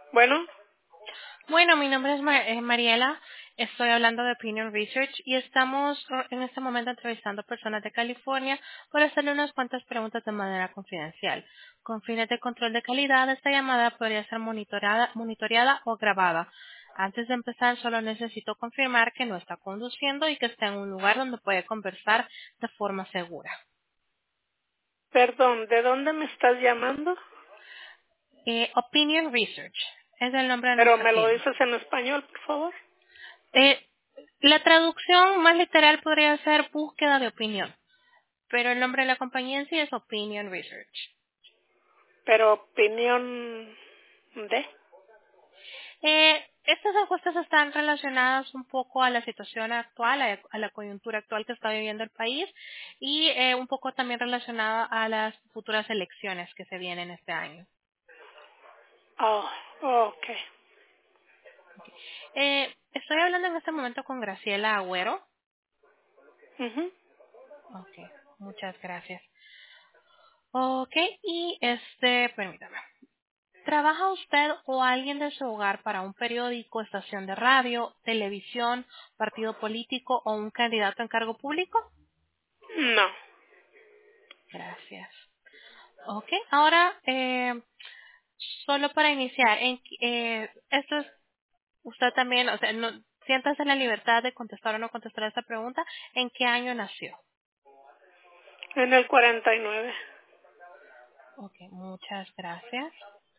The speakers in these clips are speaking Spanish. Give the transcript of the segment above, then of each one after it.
Bueno, Bueno, mi nombre es Mariela, estoy hablando de Opinion Research y estamos en este momento entrevistando personas de California para hacerle unas cuantas preguntas de manera confidencial. Con fines de control de calidad, esta llamada podría ser monitoreada o grabada. Antes de empezar, solo necesito confirmar que no está conduciendo y que está en un lugar donde puede conversar de forma segura. perdón, ¿de dónde me estás llamando? Opinion Research es el nombre de Pero nuestra me lo firma. dices en español, por favor. Eh, la traducción más literal podría ser búsqueda de opinión, pero el nombre de la compañía en sí es Opinion Research. Pero opinión de. Estas encuestas están relacionadas un poco a la situación actual, a la coyuntura actual que está viviendo el país y un poco también relacionada a las futuras elecciones que se vienen este año. Oh, ok. Estoy hablando en este momento con Graciela Agüero. Ujú. Ok, muchas gracias. Ok, y permítame. ¿Trabaja usted o alguien de su hogar para un periódico, estación de radio, televisión, partido político o un candidato en cargo público? No. Gracias. Ok, ahora, solo para iniciar, esto es usted también, o sea, no, siéntase en la libertad de contestar o no contestar esta pregunta. ¿En qué año nació? En el 49. Ok, muchas gracias.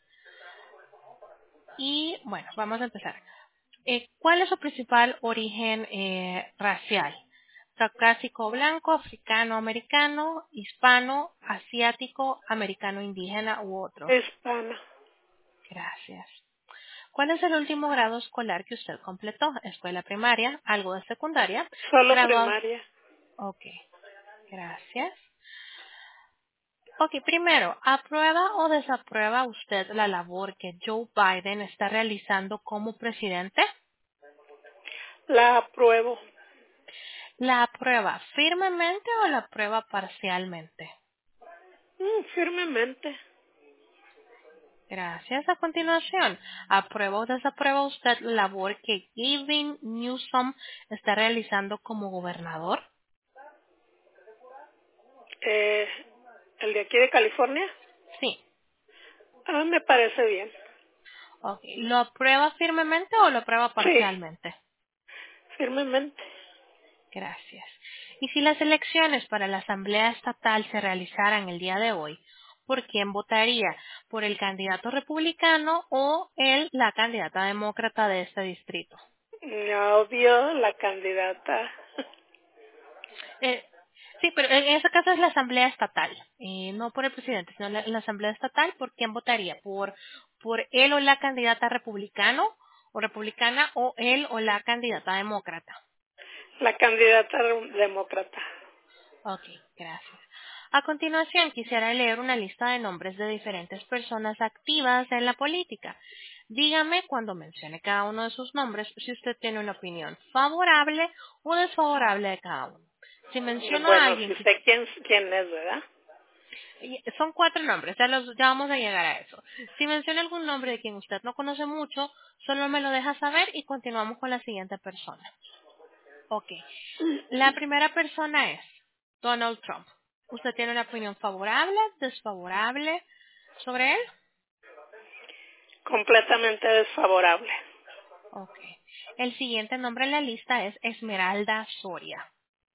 Y bueno, vamos a empezar. ¿Cuál es su principal origen racial? Caucásico blanco, africano americano, hispano, asiático, americano indígena u otro. Hispana. Gracias. ¿Cuál es el último grado escolar que usted completó? Escuela primaria, algo de secundaria, Solo graduado. primaria. Ok, gracias. Ok, primero, ¿aprueba o desaprueba usted la labor que Joe Biden está realizando como presidente? La apruebo. ¿La aprueba firmemente o la aprueba parcialmente? Firmemente. Gracias. A continuación, ¿aprueba o desaprueba usted la labor que Gavin Newsom está realizando como gobernador? Eh, ¿El de aquí de California? Sí. Me parece bien. Ok. ¿Lo aprueba firmemente o lo aprueba Sí, parcialmente? firmemente. Gracias. Y si las elecciones para la Asamblea Estatal se realizaran el día de hoy, ¿por quién votaría? ¿Por el candidato republicano o la candidata demócrata de este distrito? Obvio, la candidata. Eh, sí, pero en ese caso es la Asamblea Estatal, no por el presidente, sino la Asamblea Estatal. ¿Por quién votaría? ¿Por él o la candidata republicano o republicana o él o la candidata demócrata? La candidata demócrata. Ok, gracias. A continuación, quisiera leer una lista de nombres de diferentes personas activas en la política. Dígame cuando mencione cada uno de sus nombres si usted tiene una opinión favorable o desfavorable de cada uno. Si menciono a Bueno, alguien si que sé quién es, ¿verdad? son 4 nombres, ya vamos a llegar a eso. Si menciona algún nombre de quien usted no conoce mucho, solo me lo deja saber y continuamos con la siguiente persona. Ok. La primera persona es Donald Trump. ¿Usted tiene una opinión favorable, desfavorable sobre él? Completamente desfavorable. Ok. El siguiente nombre en la lista es Esmeralda Soria.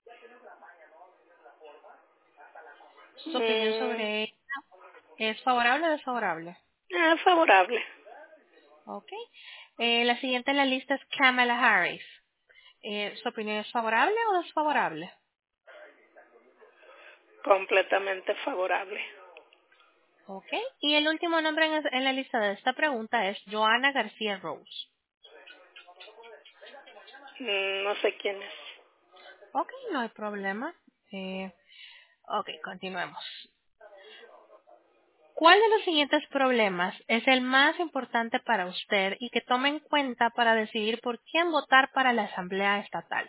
¿Su opinión Mm, sobre ella es favorable o desfavorable? Favorable. Ok. La siguiente en la lista es Kamala Harris. ¿Su opinión es favorable o desfavorable? Completamente favorable. Ok. Y el último nombre en la lista de esta pregunta es Joanna García Rose. No sé quién es. Ok, no hay problema. Ok, continuemos. ¿Cuál de los siguientes problemas es el más importante para usted y que tome en cuenta para decidir por quién votar para la Asamblea Estatal?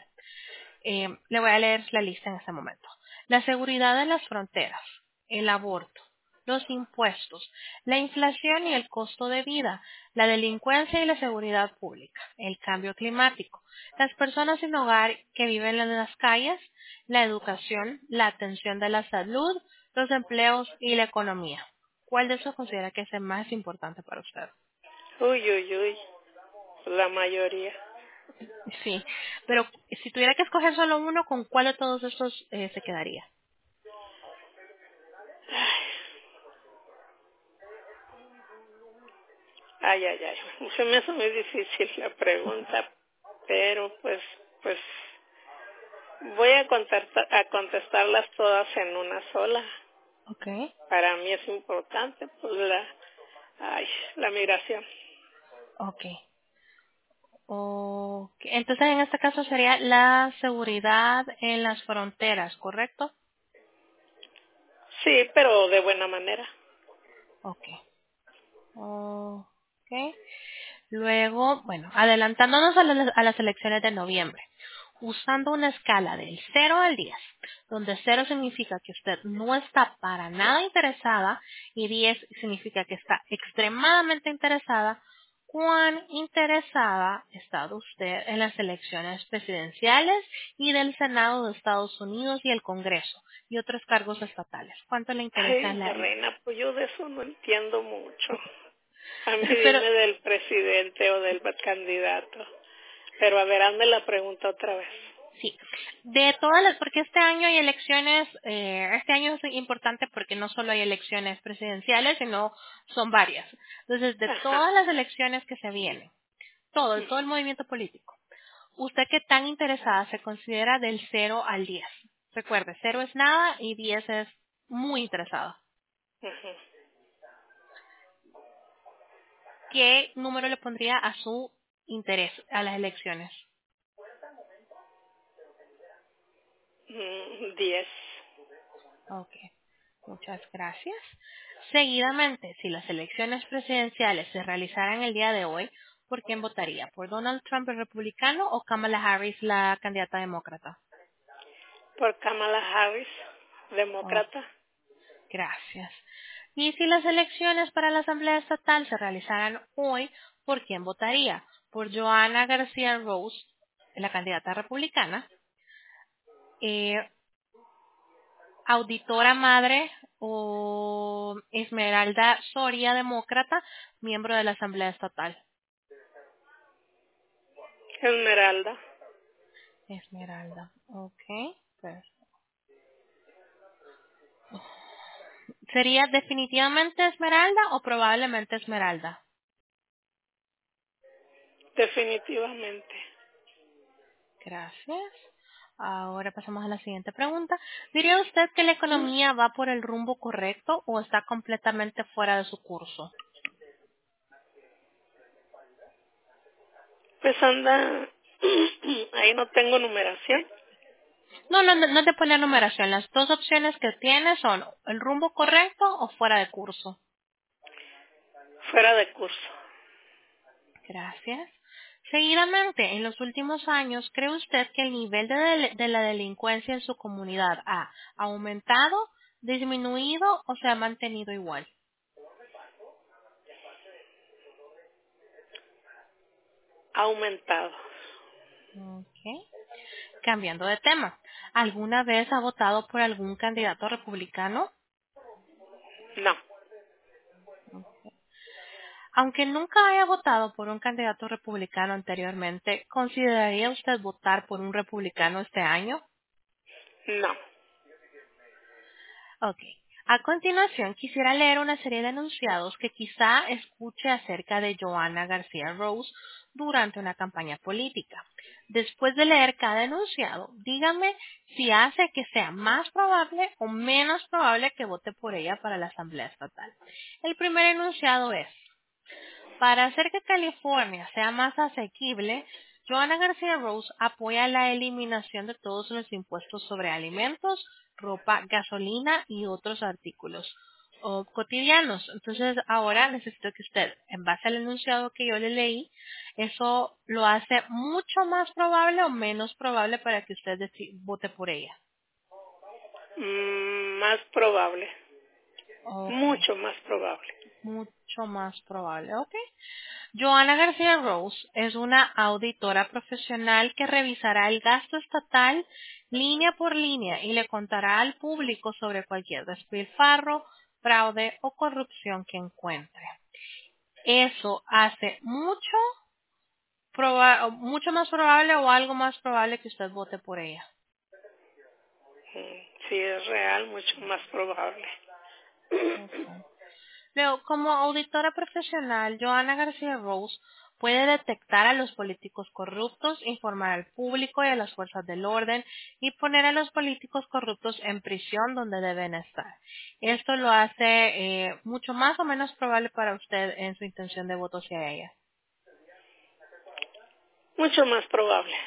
Le voy a leer la lista en este momento. La seguridad de las fronteras, el aborto, los impuestos, la inflación y el costo de vida, la delincuencia y la seguridad pública, el cambio climático, las personas sin hogar que viven en las calles, la educación, la atención de la salud, los empleos y la economía. ¿Cuál de esos considera que es el más importante para usted? Uy. La mayoría. Sí, pero si tuviera que escoger solo uno, ¿con cuál de todos estos se quedaría? Ay. Se me hace muy difícil la pregunta, pero pues voy a contestarlas todas en una sola. Okay. Para mí es importante, pues la migración. Okay. Entonces, en este caso sería la seguridad en las fronteras, ¿correcto? Sí, pero de buena manera. Okay. Okay. Luego, bueno, adelantándonos a las elecciones de noviembre, usando una escala del 0 al 10, donde 0 significa que usted no está para nada interesada y 10 significa que está extremadamente interesada, ¿cuán interesada está usted en las elecciones presidenciales y del Senado de Estados Unidos y el Congreso y otros cargos estatales? ¿Cuánto le interesa Ay, reina, pues yo de eso no entiendo mucho. A mí Pero dime del presidente o del candidato. Pero a ver, hazme la pregunta otra vez. sí, porque este año hay elecciones, este año es importante porque no solo hay elecciones presidenciales, sino son varias. Entonces, de Ajá. todas las elecciones que se vienen, todo el movimiento político, ¿usted qué tan interesada se considera del 0 al 10? Recuerde, 0 es nada y 10 es muy interesada. Ujú. ¿Qué número le pondría a su interés a las elecciones? 10. Ok, muchas gracias. Seguidamente, si las elecciones presidenciales se realizaran el día de hoy, ¿por quién votaría? ¿Por Donald Trump, el republicano, o Kamala Harris, la candidata demócrata? Por Kamala Harris, Oh, demócrata. gracias. Y si las elecciones para la Asamblea Estatal se realizaran hoy, ¿por quién votaría? ¿Por Joanna García Rose, la candidata republicana? Eh, Auditora Madre o Esmeralda Soria, demócrata, miembro de la Asamblea Estatal. Esmeralda. Esmeralda, ok. Pues, ¿sería definitivamente Esmeralda o probablemente Esmeralda? Definitivamente. Gracias. Ahora pasamos a la siguiente pregunta. ¿Diría usted que la economía va por el rumbo correcto o está completamente fuera de su curso? Pues anda, ahí no tengo numeración. No te pone numeración. Las dos opciones que tiene son el rumbo correcto o fuera de curso. Fuera de curso. Gracias. Seguidamente, en los últimos años, ¿cree usted que el nivel de la delincuencia en su comunidad ha aumentado, disminuido o se ha mantenido igual? Ha aumentado. Ok. Cambiando de tema, ¿alguna vez ha votado por algún candidato republicano? No. Aunque nunca haya votado por un candidato republicano anteriormente, ¿consideraría usted votar por un republicano este año? No. Ok. A continuación, quisiera leer una serie de enunciados que quizá escuche acerca de Joanna García Rose durante una campaña política. Después de leer cada enunciado, dígame si hace que sea más probable o menos probable que vote por ella para la Asamblea Estatal. El primer enunciado es: para hacer que California sea más asequible, Joanna García Rose apoya la eliminación de todos los impuestos sobre alimentos, ropa, gasolina y otros artículos cotidianos. Entonces, ahora necesito que usted, en base al enunciado que yo le leí, eso lo hace mucho más probable o menos probable para que usted vote por ella. Más probable. Okay. Mucho más probable. Mucho más probable. Okay. Joana García Rose es una auditora profesional que revisará el gasto estatal línea por línea y le contará al público sobre cualquier despilfarro, fraude o corrupción que encuentre. Eso hace mucho más probable o algo más probable que usted vote por ella. Si es real, mucho más probable. Okay. Luego, como auditora profesional, Joana García Rose puede detectar a los políticos corruptos, informar al público y a las fuerzas del orden y poner a los políticos corruptos en prisión donde deben estar. Esto lo hace mucho más o menos probable para usted en su intención de voto hacia ella. Mucho más probable.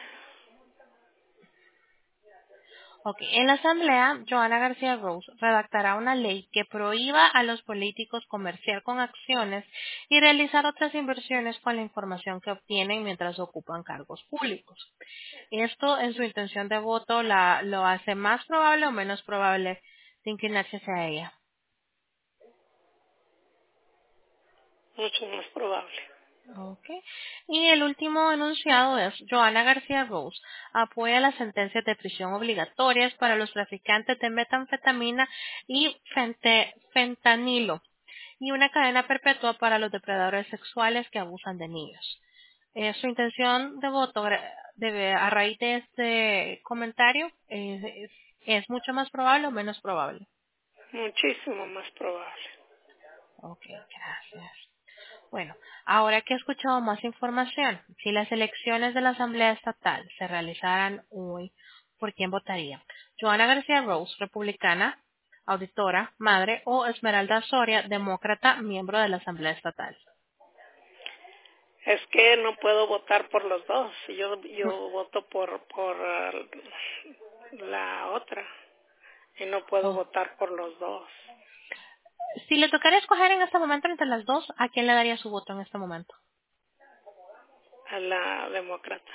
Ok, en la Asamblea, Joana García Rose redactará una ley que prohíba a los políticos comerciar con acciones y realizar otras inversiones con la información que obtienen mientras ocupan cargos públicos. Esto, en su intención de voto, lo hace más probable o menos probable de inclinarse hacia ella. Mucho más probable. Okay. Y el último enunciado es: Joana García Rose apoya las sentencias de prisión obligatorias para los traficantes de metanfetamina y fentanilo y una cadena perpetua para los depredadores sexuales que abusan de niños. Su intención de voto a raíz de este comentario es mucho más probable o menos probable. Muchísimo más probable. Ok, gracias. Bueno, ahora que he escuchado más información, si las elecciones de la Asamblea Estatal se realizaran hoy, ¿por quién votaría? Joana García Rose, republicana, auditora, madre, o Esmeralda Soria, demócrata, miembro de la Asamblea Estatal. Es que no puedo votar por los dos. Yo voto por la otra y no puedo Oh. votar por los dos. Si le tocara escoger en este momento entre las dos, ¿a quién le daría su voto en este momento? A la demócrata.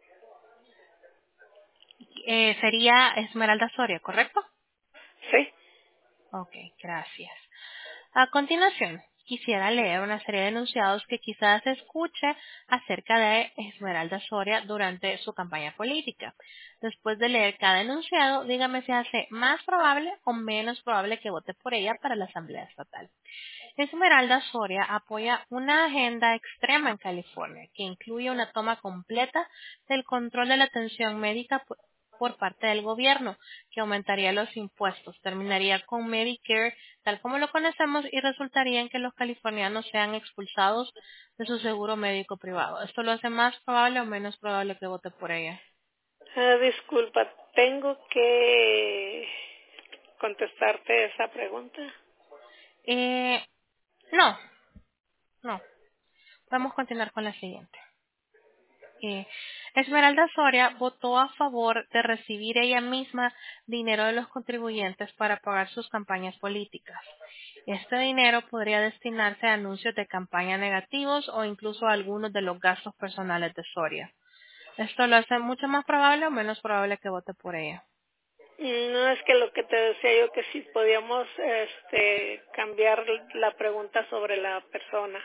Sería Esmeralda Soria, ¿correcto? Sí. Ok, gracias. A continuación, quisiera leer una serie de enunciados que quizás escuche acerca de Esmeralda Soria durante su campaña política. Después de leer cada enunciado, dígame si hace más probable o menos probable que vote por ella para la Asamblea Estatal. Esmeralda Soria apoya una agenda extrema en California que incluye una toma completa del control de la atención médica por parte del gobierno, que aumentaría los impuestos, terminaría con Medicare tal como lo conocemos y resultaría en que los californianos sean expulsados de su seguro médico privado. ¿Esto lo hace más probable o menos probable que vote por ella? Disculpa, tengo que contestarte esa pregunta. Eh, no, no. Vamos a continuar con la siguiente. Eh, Esmeralda Soria votó a favor de recibir ella misma dinero de los contribuyentes para pagar sus campañas políticas. Este dinero podría destinarse a anuncios de campaña negativos o incluso a algunos de los gastos personales de Soria. Esto lo hace mucho más probable o menos probable que vote por ella. No, es que lo que te decía yo, que si podíamos cambiar la pregunta sobre la persona.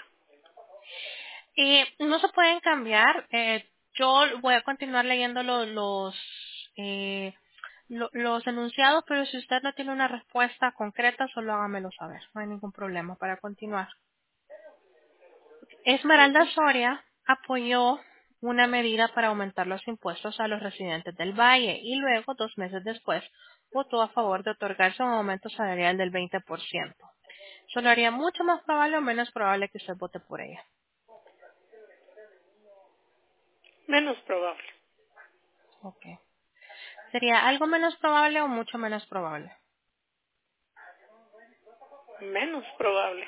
Y no se pueden cambiar. Yo voy a continuar leyendo los enunciados, pero si usted no tiene una respuesta concreta, solo hágamelo saber. No hay ningún problema para continuar. Esmeralda Ujú. Soria apoyó una medida para aumentar los impuestos a los residentes del Valle y luego, 2 meses después, votó a favor de otorgarse un aumento salarial del 20%. Solo haría mucho más probable o menos probable que usted vote por ella. Menos probable. Okay. ¿Sería algo menos probable o mucho menos probable? Menos probable.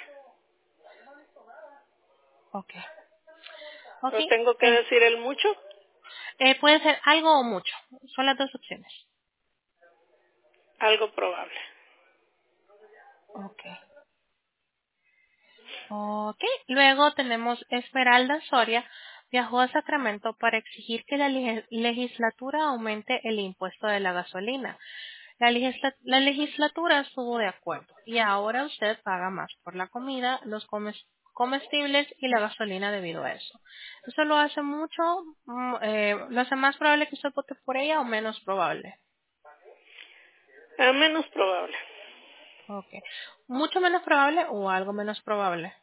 Ok. ¿Pero Ok. tengo que decir el mucho? Puede ser algo o mucho. Son las dos opciones. Algo probable. Ok. Ok. Luego tenemos Esmeralda Soria. Viajó a Sacramento para exigir que la legislatura aumente el impuesto de la gasolina. La legislatura estuvo de acuerdo y ahora usted paga más por la comida, los comestibles y la gasolina debido a eso. ¿Eso lo hace lo hace más probable que usted vote por ella o menos probable? Menos probable. Okay. ¿Mucho menos probable o algo menos probable?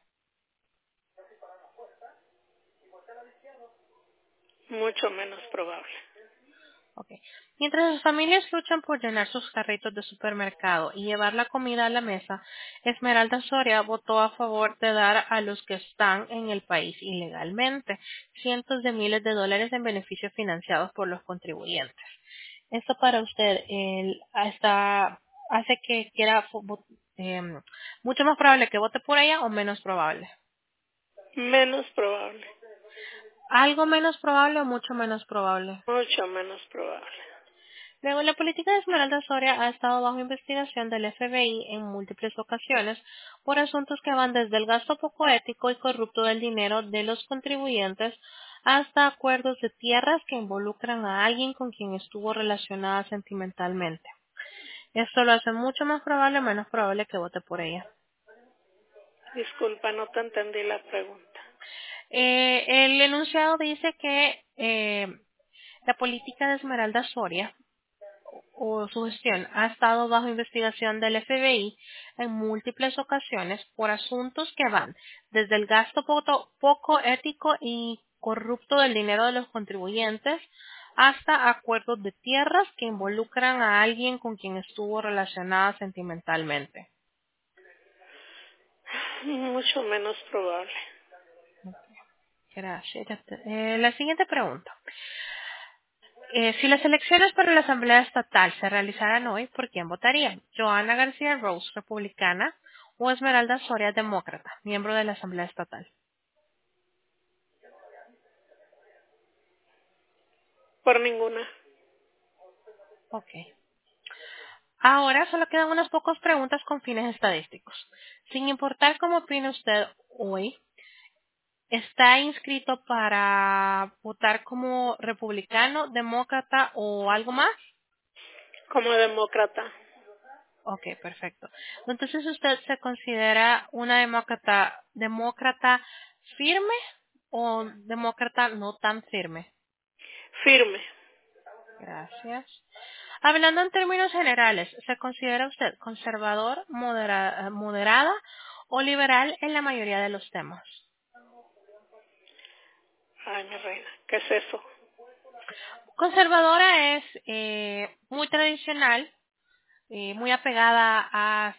Mucho menos probable. Okay. Mientras las familias luchan por llenar sus carritos de supermercado y llevar la comida a la mesa, Esmeralda Soria votó a favor de dar a los que están en el país ilegalmente cientos de miles de dólares en beneficios financiados por los contribuyentes. ¿Esto para usted hace que mucho más probable que vote por ella o menos probable? Menos probable. ¿Algo menos probable o mucho menos probable? Mucho menos probable. Luego, la política de Esmeralda Soria ha estado bajo investigación del FBI en múltiples ocasiones por asuntos que van desde el gasto poco ético y corrupto del dinero de los contribuyentes hasta acuerdos de tierras que involucran a alguien con quien estuvo relacionada sentimentalmente. Esto lo hace mucho más probable o menos probable que vote por ella. Disculpa, no te entendí la pregunta. El enunciado dice que la política de Esmeralda Soria o su gestión ha estado bajo investigación del FBI en múltiples ocasiones por asuntos que van desde el gasto poco ético y corrupto del dinero de los contribuyentes hasta acuerdos de tierras que involucran a alguien con quien estuvo relacionada sentimentalmente. Mucho menos probable. Gracias. La siguiente pregunta. Si las elecciones para la Asamblea Estatal se realizaran hoy, ¿por quién votaría? ¿Johanna García Rose, republicana, o Esmeralda Soria, demócrata, miembro de la Asamblea Estatal? Por ninguna. Ok. Ahora solo quedan unas pocas preguntas con fines estadísticos. Sin importar cómo opine usted hoy, ¿está inscrito para votar como republicano, demócrata o algo más? Como demócrata. Ok, perfecto. Entonces, ¿usted se considera una demócrata firme o demócrata no tan firme? Firme. Gracias. Hablando en términos generales, ¿se considera usted conservador, moderada o liberal en la mayoría de los temas? Ay, mi reina, ¿qué es eso? Conservadora es muy tradicional, muy apegada a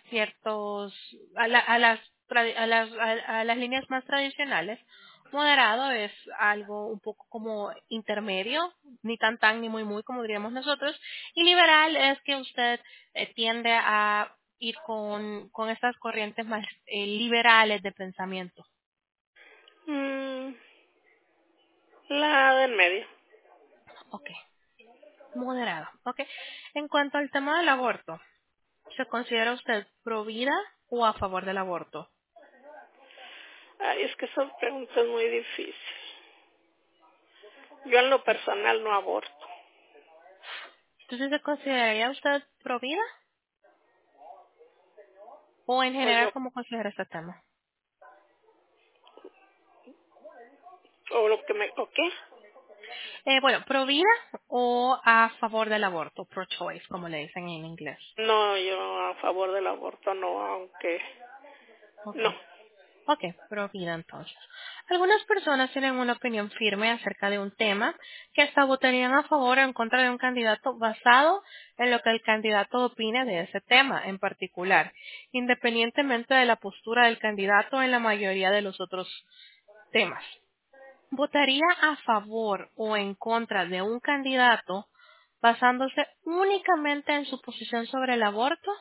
a las líneas más tradicionales. Moderado es algo un poco como intermedio, ni tan ni muy como diríamos nosotros. Y liberal es que usted tiende a ir con estas corrientes más liberales de pensamiento. Mm, la del medio. Ok, moderado. Ok. En cuanto al tema del aborto, ¿se considera usted pro vida o a favor del aborto? Ay, es que esa pregunta es muy difícil. Yo en lo personal no aborto. Entonces, ¿se consideraría usted pro vida? ¿O en Pues general no, cómo considera este tema? o lo que me, ¿o qué? Bueno, pro vida o a favor del aborto, pro choice, como le dicen en inglés. No, yo a favor del aborto no, aunque Ok. no. Ok, pro vida entonces. Algunas personas tienen una opinión firme acerca de un tema que hasta votarían a favor o en contra de un candidato basado en lo que el candidato opine de ese tema en particular, independientemente de la postura del candidato en la mayoría de los otros temas. ¿Votaría a favor o en contra de un candidato basándose únicamente en su posición sobre el aborto?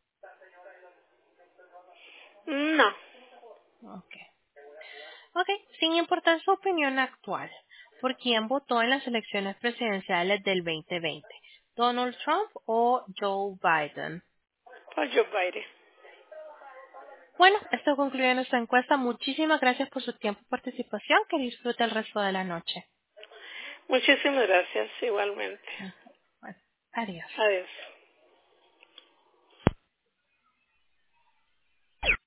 No. Ok. Ok, sin importar su opinión actual, ¿por quién votó en las elecciones presidenciales del 2020? ¿Donald Trump o Joe Biden? Pues yo baile. Bueno, esto concluye nuestra encuesta. Muchísimas gracias por su tiempo y participación. Que disfrute el resto de la noche. Muchísimas gracias, igualmente. Bueno, adiós. Adiós.